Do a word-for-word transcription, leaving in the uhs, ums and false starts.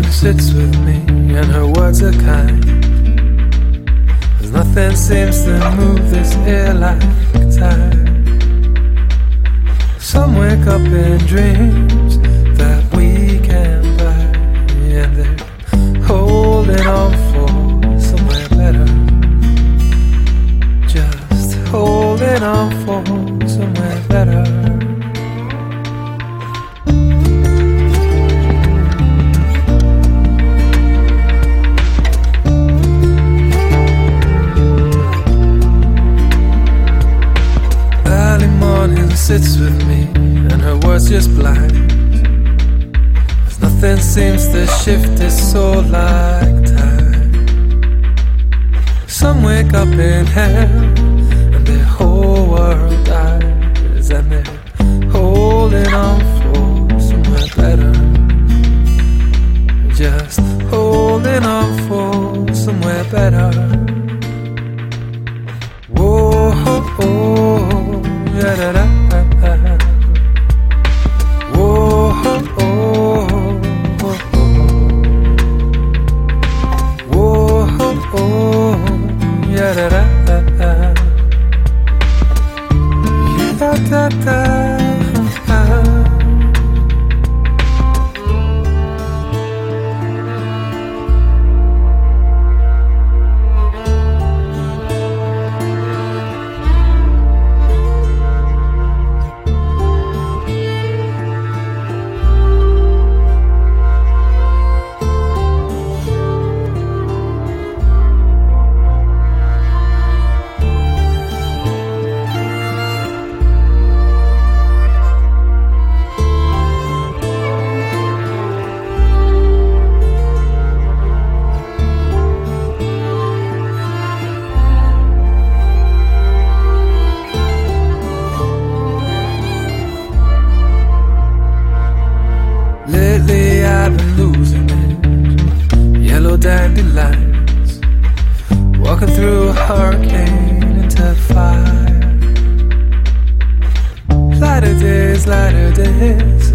sits with me, and her words are kind. 'Cause nothing seems to move this air like time. Some wake up in dreams that we can buy, and they're holding on for somewhere better. Just holding on for somewhere better. Sits with me, and her words just blind. 'Cause nothing seems to shift this soul like time. Some wake up in hell, and their whole world dies, and they're holding on for somewhere better. Just holding on for somewhere better. Whoa, oh, oh, yeah, da, da. Da, da. Lately I've been losing it. Yellow dandelions, walking through a hurricane into fire. Lighter days, lighter days,